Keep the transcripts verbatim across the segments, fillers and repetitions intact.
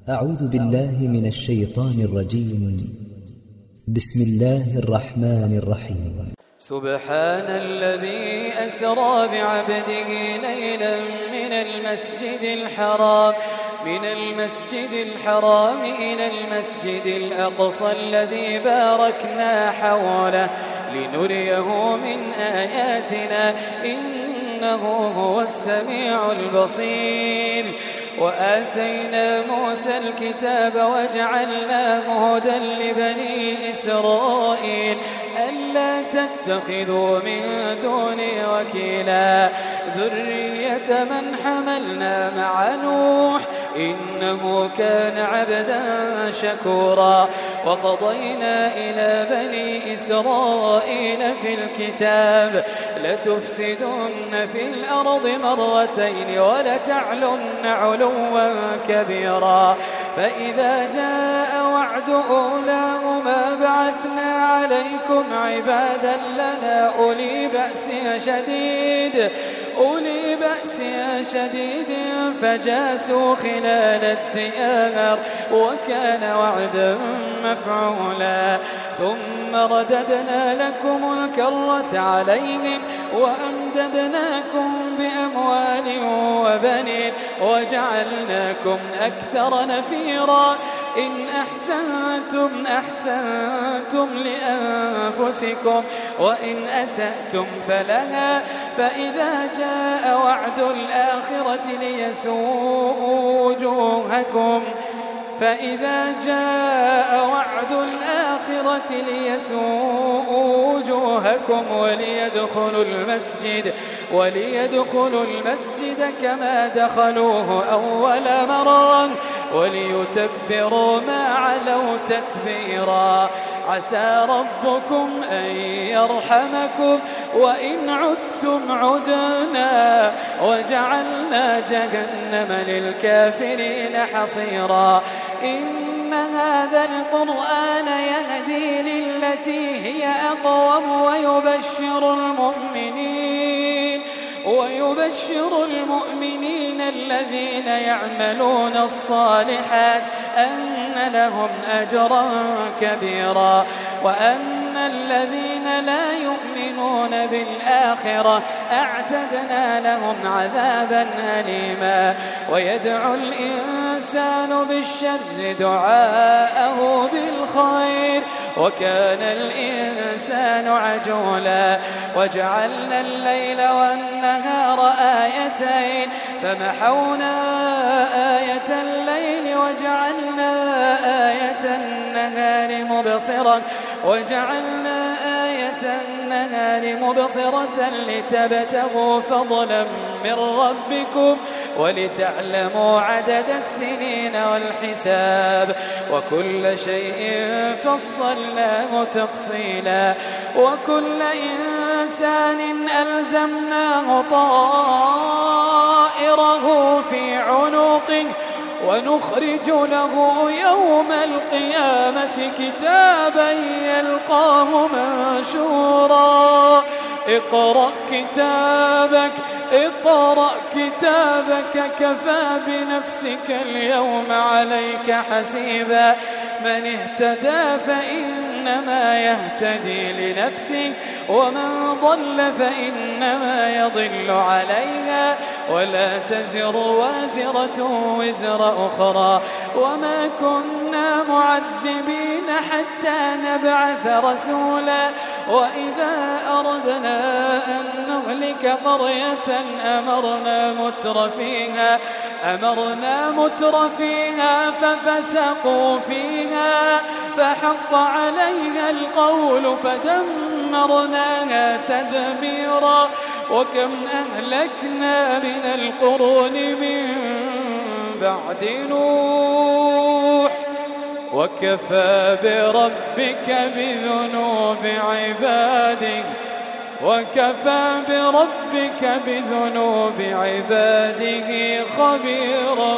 أعوذ بالله من الشيطان الرجيم. بسم الله الرحمن الرحيم. سبحان الذي أسرى بعبده ليلا من المسجد الحرام من المسجد الحرام إلى المسجد الأقصى الذي باركنا حوله لنريه من آياتنا إنه هو السميع البصير. وآتينا موسى الكتاب وجعلناه هدى لبني إسرائيل ألا تتخذوا من دوني وكيلا ذرية من حملنا مع نوح إنه كان عبدا شكورا. وقضينا إلى بني إسرائيل في الكتاب لتفسدن في الأرض مرتين ولتعلن علوا كبيرا. فإذا جاء وعد أولاهما بعثنا عليكم عبادا لنا أولي بأس شديد أولي بأس شديد فجاسوا خلال الديار وكان وعدا مفعولا. ثم رددنا لكم الكرة عليهم وأمددناكم بأموال وبنين وجعلناكم أكثر نفيرا. إن أحسنتم أحسنتم لأنفسكم وإن أسأتم فلها. فإذا جاء وعد الآخرة ليسوءوا وجوهكم فإذا جاء وعد الآخرة ليسوءوا وجوهكم وليدخلوا المسجد وليدخلوا المسجد كما دخلوه أول مرة وليتبروا ما علوا تتبيرا. عسى ربكم أن يرحمكم وإن عدتم عدنا وجعلنا جهنم للكافرين حصيرا. إن هذا القرآن يهدي للتي هي أقوم ويبشر المؤمنين ويبشر المؤمنين الذين يعملون الصالحات أن لهم أجرا كبيرا. وأن الذين لا يؤمنون بالآخرة أعتدنا لهم عذابا أليما. ويدعو الإنسان بالشر دعاءه بالخير وكان الإنسان عجولا. وجعلنا الليل والنهار آيتين فمحونا آية الليل وجعلنا آية النهار مبصرة وجعلنا آية النهار مبصرة لتبتغوا فضلا من ربكم ولتعلموا عدد السنين والحساب وكل شيء فصلناه تفصيلا. وكل إنسان ألزمناه طائره في عنقه ونخرج له يوم القيامة كتابا يلقاه منشورا. اقرأ كتابك اقرأ كتابك كفى بنفسك اليوم عليك حسيبا. من اهتدى فإنما يهتدي لنفسه ومن ضل فإنما يضل عليها ولا تزر وازرة وزر أخرى. وما كنا معذبين حتى نبعث رسولا. وإذا أردنا أن نهلك قرية أمرنا متر فيها أمرنا متر فيها ففسقوا فيها فحق عليها القول فدمرناها تدميرا. وكم أهلكنا من القرون من بعد نوح وكفى بربك بذنوب عباده وكفى بربك بذنوب عباده خبيرا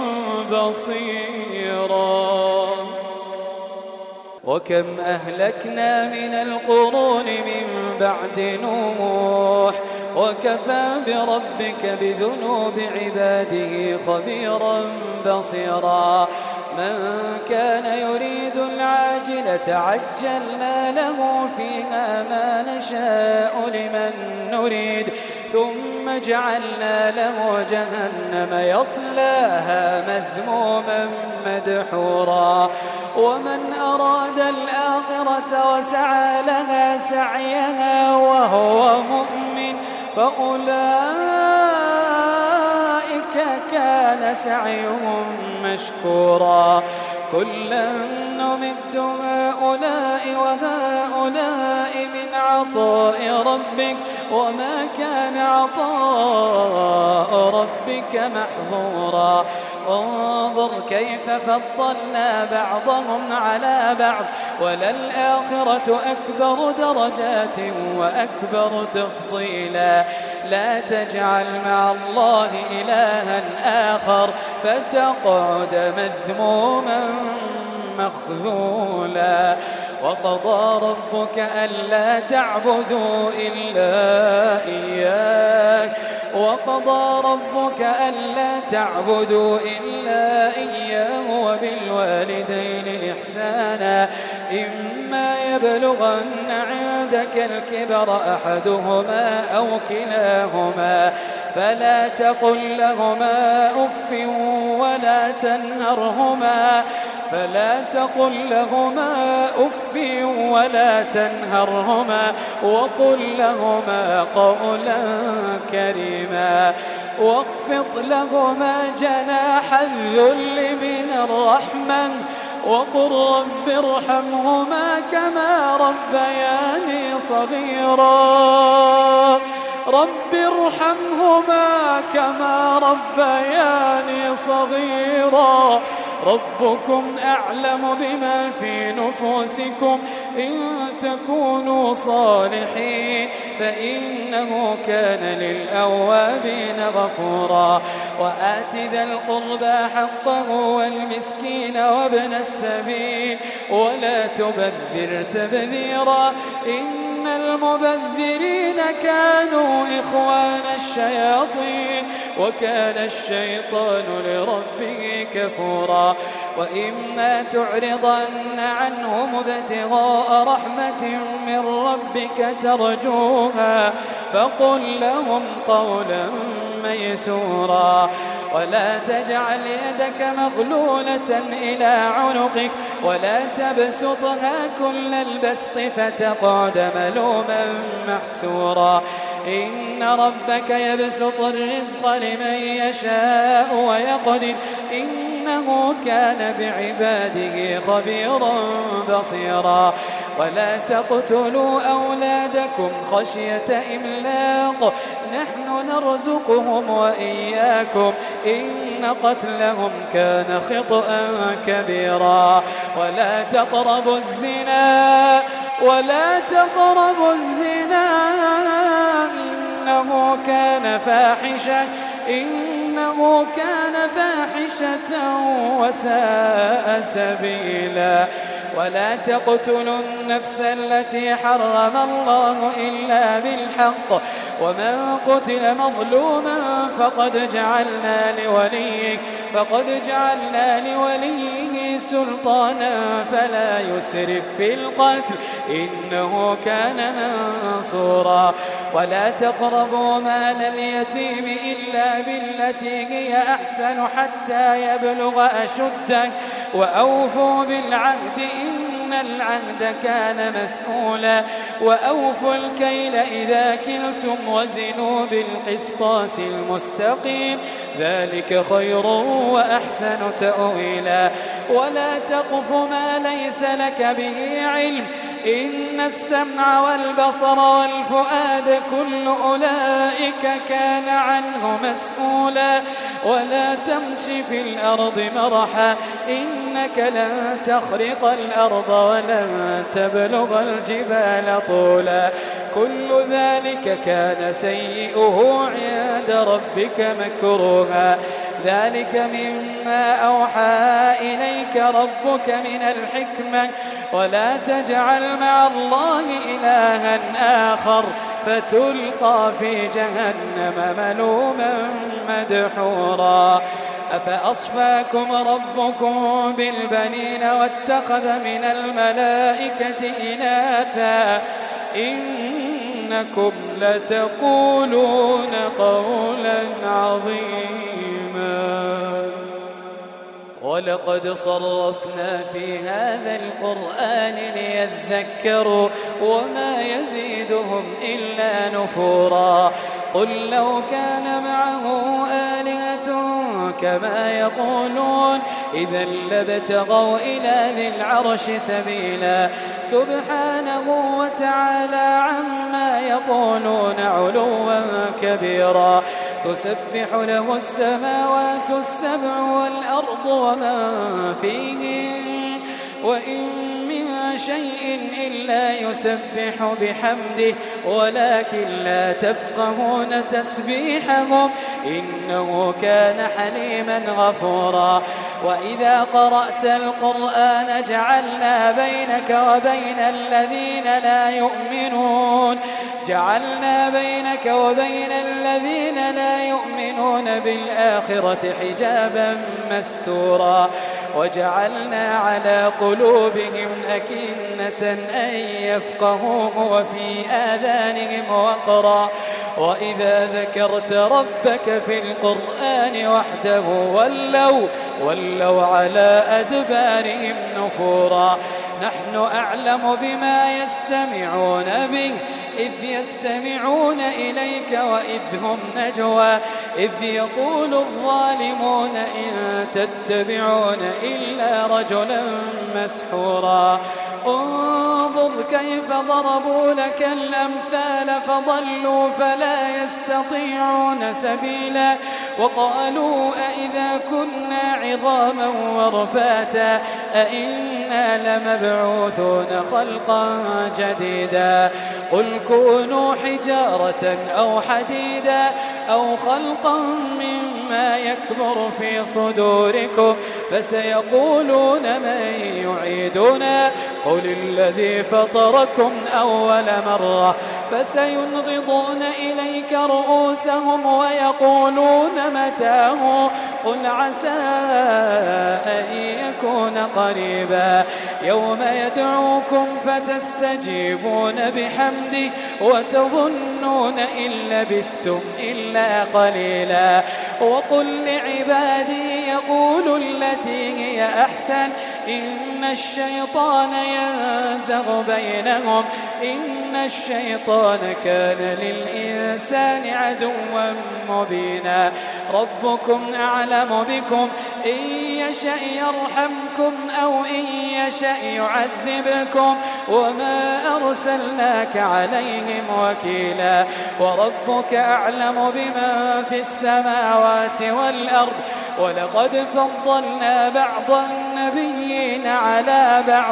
بصيرا. وكم أهلكنا من القرون من بعد نوح وكفى بربك بذنوب عباده خبيرا بصيرا. من كان يريد العاجلة عجلنا له فيها ما نشاء لمن نريد ثم جعلنا له جهنم يصلاها مذموما مدحورا ومن أراد الآخرة وسعى لها سعيها وهو مؤمن فأولئك كان سعيهم مشكورا كلا نمد هؤلاء وهؤلاء من عطاء ربك وما كان عطاء ربك محظورا انظر كيف فضلنا بعضهم على بعض وللآخرة أكبر درجات وأكبر تفضيلا لا تجعل مع الله إلها آخر فتقعد مذموما مخذولا وقضى ربك ألا تعبدوا إلا إياه وقضى ربك ألا تعبدوا إلا إياه وبالوالدين إحسانا إما يبلغن عندك الكبر أحدهما أو كلاهما فلا تقل لهما أف ولا تنهرهما فلا تقل لهما أف ولا تنهرهما وقل لهما قولا كريما واخفض لهما جناح الذل من الرحمة وقل رب ارحمهما كما ربياني صغيرا رب ارحمهما كما ربياني صغيرا ربكم أعلم بما في نفوسكم إن تكونوا صالحين فإنه كان للأوابين غفورا وآت ذا القربى حقه والمسكين وابن السبيل ولا تبذر تبذيرا إن المبذرين كانوا إخوان الشياطين وكان الشيطان لربه كفورا وإما تعرضن عنهم ابتغاء رحمة من ربك ترجوها فقل لهم قولا ميسورا ولا تجعل يدك مغلولة إلى عنقك ولا تبسطها كل البسط فتقعد ملوما محسورا إن ربك يبسط الرزق لمن يشاء ويقدر إنه كان بعباده خبيرا بصيرا ولا تقتلوا أولادكم خشية إملاق نحن نرزقهم وإياكم إن قتلهم كان خطأ كبيرا ولا تقربوا الزنا ولا تقربوا الزنا إنه كان فاحشة إنه كان فاحشة وساء سبيلا ولا تقتلوا النفس التي حرم الله إلا بالحق ومن قتل مظلوما فقد جعلنا لوليه فقد جعلنا لوليه سلطانا فلا يسرف في القتل إنه كان منصورا ولا تقربوا مال اليتيم إلا بالتي هي أحسن حتى يبلغ أشده وأوفوا بالعهد إن العهد كان مسؤولا وأوفوا الكيل إذا كلتم وزنوا بالقسطاس المستقيم ذلك خير وأحسن تأويلا ولا تقف ما ليس لك به علم إن السمع والبصر والفؤاد كل أولئك كان عنه مسؤولا ولا تمشي في الأرض مرحا إنك لن تخرق الأرض ولن تبلغ الجبال طولا كل ذلك كان سيئه عند ربك مكروها ذلك مما أوحى إليك ربك من الحكمة ولا تجعل مع الله إلها آخر فتلقى في جهنم ملوما مدحورا أفأصفاكم ربكم بالبنين واتخذ من الملائكة إناثا إنكم لتقولون قولا عظيما ولقد صرفنا في هذا القرآن ليذكروا وما يزيدهم إلا نفورا قل لو كان معه آلهة كما يقولون إذا لابتغوا إلى ذي العرش سبيلا سبحانه وتعالى عما يقولون علوا كبيرا تسبح له السماوات السبع والأرض ومن فيهن وإن من شيء إلا يسبح بحمده ولكن لا تفقهون تسبيحهم إنه كان حليما غفورا وإذا قرأت القرآن جعلنا بينك وبين الذين لا يؤمنون جعلنا بينك وبين الذين لا يؤمنون بالآخرة حجابا مستورا وجعلنا على قلوبهم أكنة أن يفقهوه وفي آذانهم وقرا وإذا ذكرت ربك في القرآن وحده ولوا ولوا على أدبارهم نفورا نحن أعلم بما يستمعون به إذ يستمعون إليك وإذ هم نجوى إذ يقول الظالمون إن تتبعون إلا رجلا مسحورا انظر كيف ضربوا لك الأمثال فضلوا فلا يستطيعون سبيلا وقالوا أئذا كنا عظاما ورفاتا أئنا لمبعوثون خلقا جديدا قل كونوا حجارة أو حديدا أو خلقا مما يكبر في صدوركم فسيقولون من يعيدنا قل الذي فطركم أول مرة فسينغضون إليك رؤوسهم ويقولون متاه قل عسى أن يكون قريبا يوم يدعوكم فتستجيبون بحمده وتظنون إن لبثتم إلا قليلا وقل لعبادي يقولوا التي هي أحسن إن الشيطان ينزغ بينهم إن الشيطان كان للإنسان عدوا مبينا ربكم أعلم بكم إن يشأ يرحمكم أو إن يشأ يعذبكم وما أرسلناك عليهم وكيلا وربك أعلم بمن في السماوات والأرض ولقد فضلنا بعض النبيين على بعض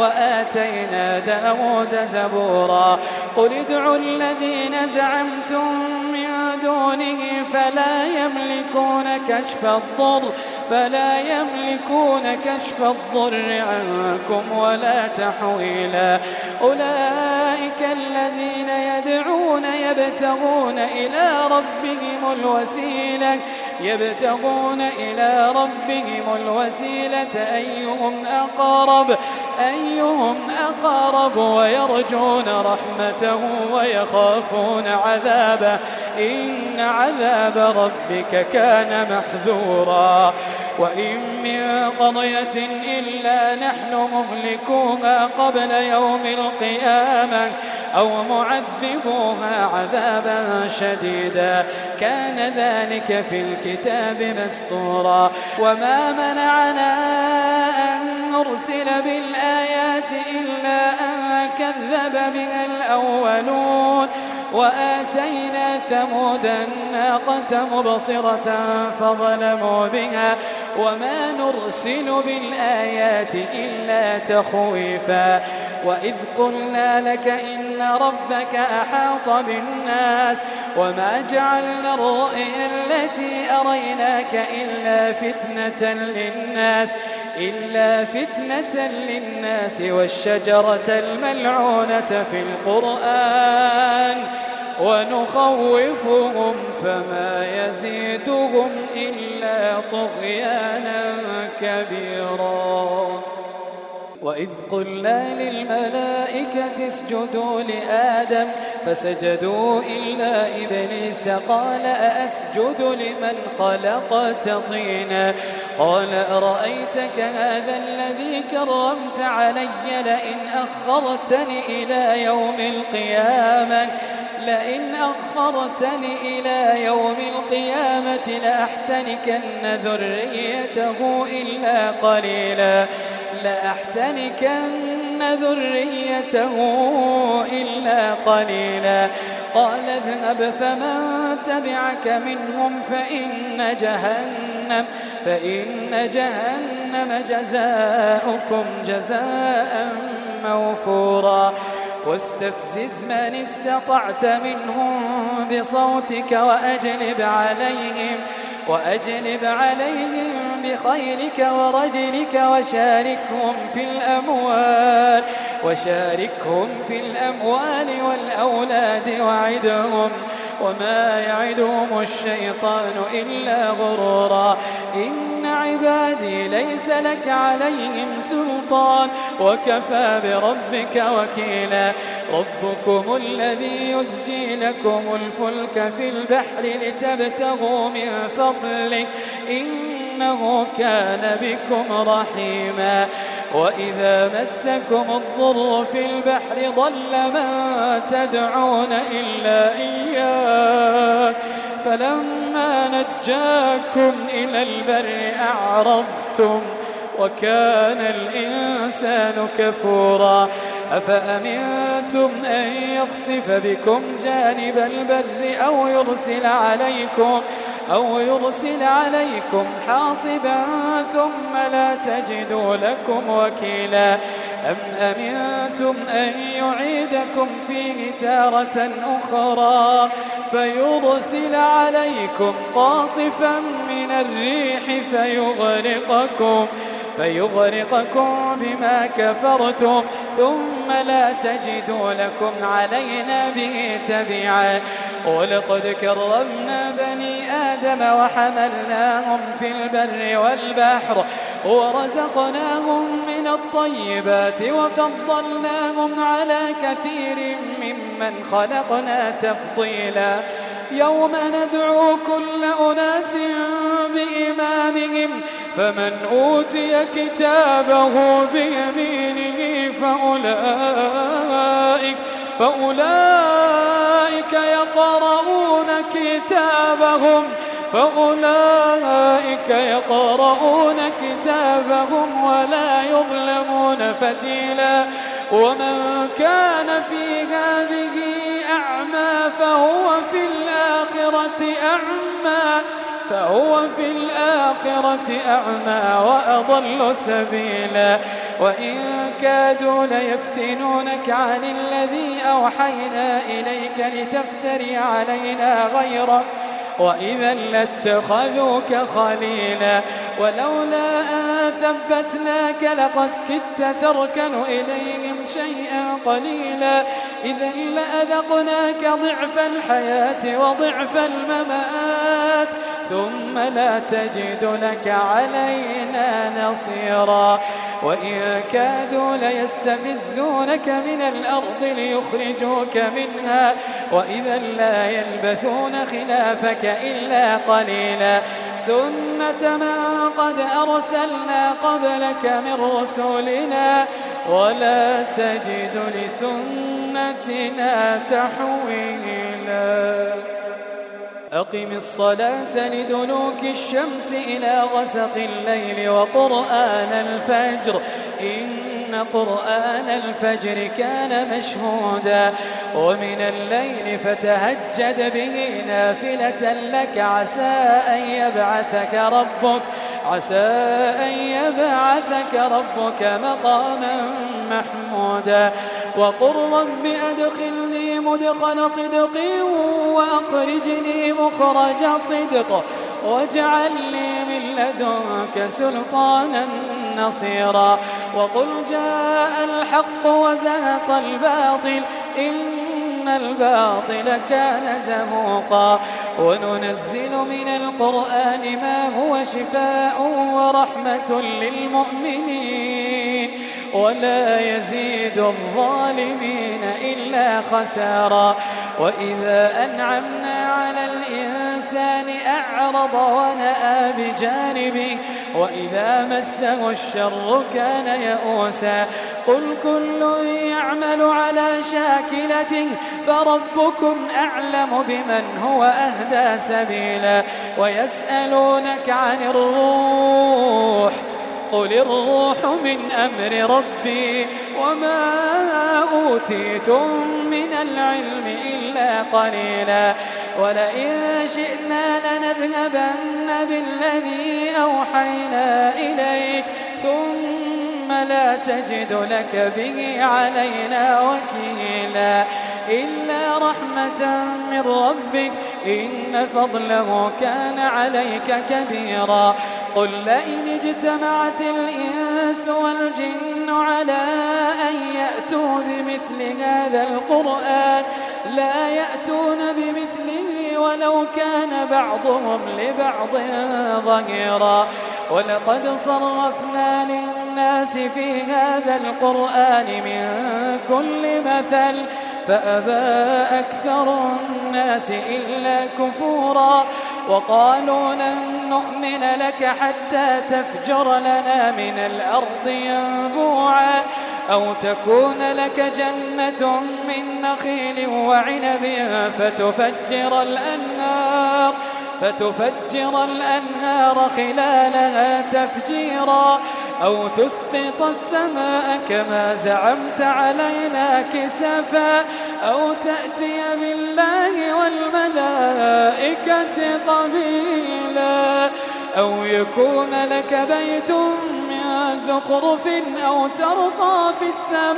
وآتينا داود زبورا قل ادعوا الذين زعمتم من دونه فلا يملكون كشف الضر فلا يملكون كشف الضر عنكم ولا تحويلا أولئك الذين يدعون يبتغون إلى ربهم الوسيلة يبتغون إلى ربهم الوسيلة أيهم أقرب أيهم أقرب ويرجون رحمته ويخافون عذابه إن عذاب ربك كان محذورا وإن من قرية إلا نحن مهلكوها قبل يوم القيامة أو معذبوها عذابا شديدا كان ذلك في الكتاب مسطورا وما منعنا أن نرسل بالآيات إلا أن كذب بها الأولون وآتينا ثمود الناقة مبصرة فظلموا بها وما نرسل بالآيات إلا تخويفا وإذ قلنا لك إن ربك أحاط بالناس وما جعلنا الرؤيا التي أريناك إلا فتنة للناس إلا فتنة للناس والشجرة الملعونة في القرآن ونخوفهم فما يزيدهم إلا طغيانا كبيرا. وإذ قلنا للملائكة اسجدوا لآدم فسجدوا إلا إبليس قال أأسجد لمن خلقت طينا قال أرأيتك هذا الذي كرمت علي لئن أخرتني إلى يوم القيامة لئن أخرتني إلى يوم القيامة لأحتنكن ذريته إلا قليلا لأحتنكن ذريته إلا قليلا قال اذهب فمن تبعك منهم فإن جهنم فإن جهنم جزاؤكم جزاء موفورا واستفزز من استطعت منهم بصوتك وأجلب عليهم وأجلب عليهم بخيلك ورجلك وشاركهم في الأموال وشاركهم في الأموال والأولاد وعدهم وما يعدهم الشيطان إلا غرورا إن عبادي ليس لك عليهم سلطان وكفى بربك وكيلا ربكم الذي يزجي لكم الفلك في البحر لتبتغوا من فضله إنه كان بكم رحيما وإذا مسكم الضر في البحر ضل من تدعون إلا إياه فلما نجاكم إلى البر أعرضتم وكان الإنسان كفورا أفأمنتم أن يخسف بكم جانب البر أو يرسل عليكم أو يرسل عليكم حاصبا ثم لا تجدوا لكم وكيلا أم أمنتم أن يعيدكم فيه تارة أخرى فيرسل عليكم قاصفا من الريح فيغرقكم فيغرقكم بما كفرتم ثم لا تجدوا لكم علينا به تبيعا ولقد كرمنا بني آدم وحملناهم في البر والبحر ورزقناهم من الطيبات وفضلناهم على كثير ممن خلقنا تفضيلا يوم ندعو كل أناس بإمامهم فمن أوتي كتابه بيمينه فأولئك فأولئك يقرؤون كتابهم فأولئك يقرؤون كتابهم ولا يظلمون فتيلا ومن كان في هذه أعمى فهو في الآخرة أعمى فهو في الآخرة أعمى وأضل سبيلا وإن كادوا ليفتنونك عن الذي أوحينا إليك لتفتري علينا غيره وإذا لاتخذوك خليلا ولولا أن ثبتناك لقد كدت تركن إليهم شيئا قليلا إذا لأذقناك ضعف الحياة وضعف الممات ثم لا تجد لك علينا نصيرا وإن كادوا ليستفزونك من الأرض ليخرجوك منها وإذا لا يلبثون خلافك إلا قليلا سنة من قد أرسلنا قبلك من رسولنا ولا تجد لسنتنا تحويلا أقم الصلاة لدلوك الشمس إلى غسق الليل وقرآن الفجر إن قرآن الفجر كان مشهودا ومن الليل فتهجد به نافلة لك عسى أن يبعثك ربك عسى أن يبعثك ربك مقاما محمودا وقل رب أدخلني مدخل صدق وأخرجني مخرج صدق واجعل لي من لدنك سلطانا نصيرا وقل جاء الحق وزهق الباطل إن إن الباطل كان زهوقا وننزل من القرآن ما هو شفاء ورحمة للمؤمنين ولا يزيد الظالمين إلا خسارا وإذا أنعمنا على الإنسان أعرض ونأى بجانبه وإذا مسه الشر كان يئوسا قل كل يعمل على شاكلته فربكم أعلم بمن هو أهدى سبيلا ويسألونك عن الروح قل الروح من أمر ربي وما أوتيتم من العلم إلا قليلا ولئن شئنا لنذهبن بالذي أوحينا إليك ثم لا تجد لك به علينا وكيلا إلا رحمة من ربك إن فضله كان عليك كبيرا قل لئن اجتمعت الإنس والجن على أن يأتوا بمثل هذا القرآن لا يأتون بمثله ولو كان بعضهم لبعض ظهيرا ولقد صرفنا للناس في هذا القرآن من كل مثل فأبى أكثر الناس إلا كفورا وقالوا لن نؤمن لك حتى تفجر لنا من الأرض ينبوعا أو تكون لك جنة من نخيل وعنب فتفجر الأنهار فتفجر الأنهار خلالها تفجيرا أو تسقط السماء كما زعمت علينا كسفا أو تأتي بالله والملائكة قبيلا أو يكون لك بيت من زخرف أو ترقى في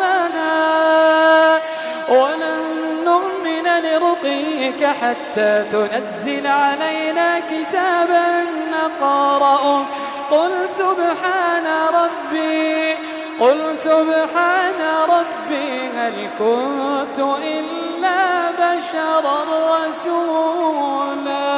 السماء ولن نؤمن لرقيك حتى تنزل علينا كتابا نقرأه قل سبحان ربي قل سبحان ربي هل كنت إلا بشرا رسولا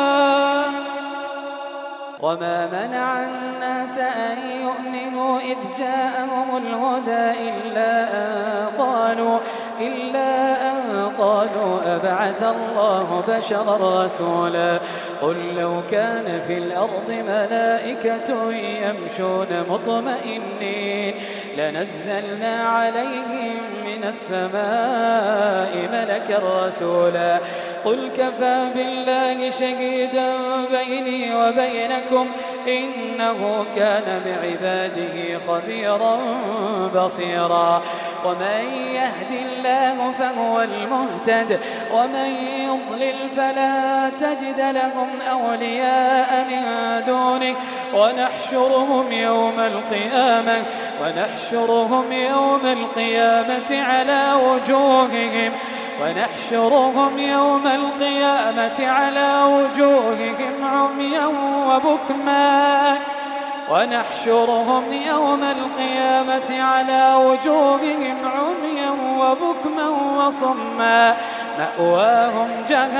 وما منع الناس أن يؤمنوا إذ جاءهم الهدى إلا أن قالوا إلا أن قالوا أبعث الله بشرا رسولا قل لو كان في الأرض ملائكة يمشون مطمئنين لنزلنا عليهم من السماء ملكا رسولا قل كفى بالله شهيدا بيني وبينكم إنه كان بعباده خبيرا بصيرا ومن يهد الله فهو المهتد ومن يضلل فلا تجد لهم أولياء من دونه ونحشرهم يوم القيامة ونحشرهم يوم القيامة على وجوههم ونحشرهم يوم القيامة على وجوههم عميا وبكما ونحشرهم يوم القيامة على وجوههم عميا وبكما وصما مأواهم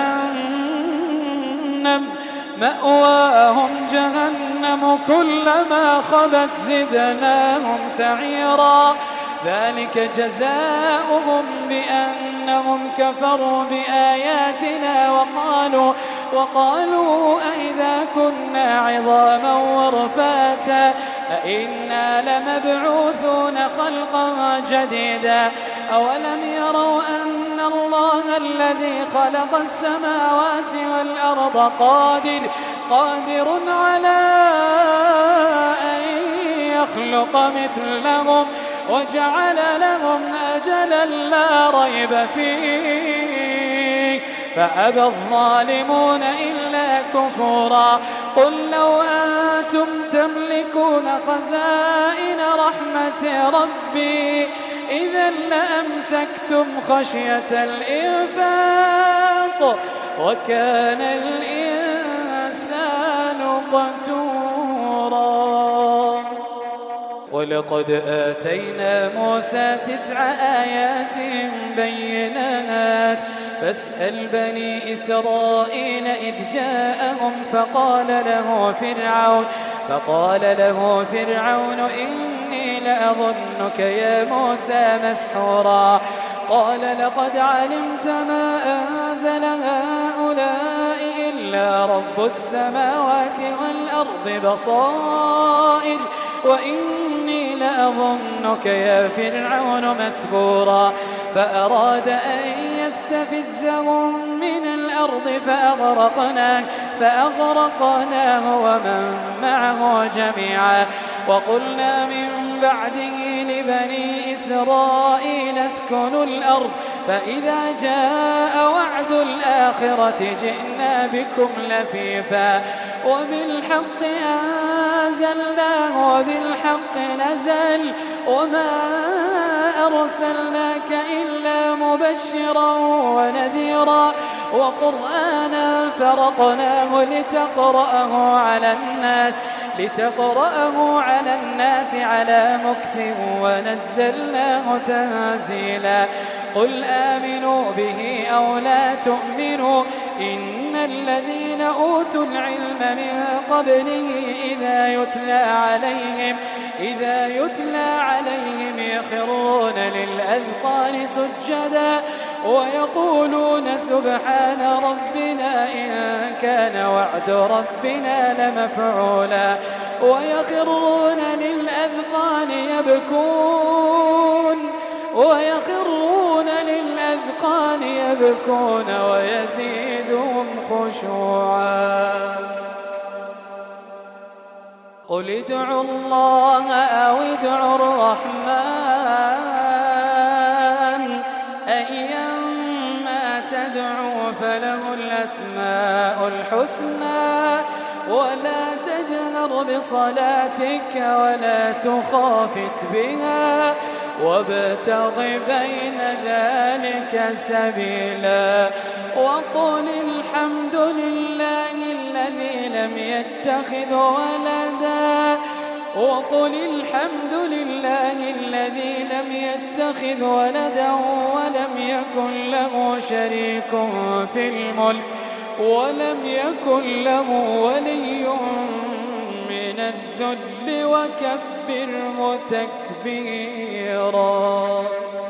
جهنم مأواهم جهنم كلما خبت زدناهم سعيرا ذلك جزاؤهم بأنهم كفروا بآياتنا وقالوا وقالوا أئذا كنا عظاما ورفاتا أئنا لمبعوثون خلقا جديدا أولم يروا أن الله الذي خلق السماوات والأرض قادر قادر على أن يخلق مثلهم وجعل لهم أجلا لا ريب فيه فأبى الظالمون إلا كفورا قل لو أنتم تملكون خزائن رحمة ربي إذا لأمسكتم خشية الإنفاق وكان الإنسان قتورا ولقد آتينا موسى تسع آيات بينات فاسأل بني إسرائيل إذ جاءهم فقال له فرعون فقال له فرعون إني لأظنك يا موسى مسحورا قال لقد علمت ما أنزل هؤلاء إلا رب السماوات والأرض بصائر وإني لأظنك يا فرعون مثبورا فأراد أن يستفزهم من الأرض فأغرقناه, فأغرقناه ومن معه جميعا وقلنا من بعده لبني إسرائيل اسكنوا الأرض فإذا جاء وعد الآخرة جئنا بكم لفيفا وبالحق أنزلناه وبالحق نزل وما أرسلناك إلا مبشرا ونذيرا وقرآنا فرقناه لتقرأه على الناس لتقرأه على الناس على مكث ونزلناه تنزيلا قل آمنوا به أو لا تؤمنوا إن الذين أوتوا العلم من قبله إذا يتلى عليهم إذا يتلى عليهم يخرون للأذقان سجدا ويقولون سبحان ربنا إن كان وعد ربنا لمفعولا ويخرون للأذقان يبكون ويخرون للأذقان يبكون ويزيدهم خشوعا قل ادعوا الله أو ادعوا الرحمن أيما تدعوا فله الأسماء الحسنى ولا تجهر بصلاتك ولا تخافت بها وابتغ بين ذلك سبيلا وقل الحمد لله الذي لم يتخذ ولدا وقل الحمد لله الذي لم يتخذ ولدا ولم يكن له شريك في الملك ولم يكن له ولي من الذل وكبره تكبيرا.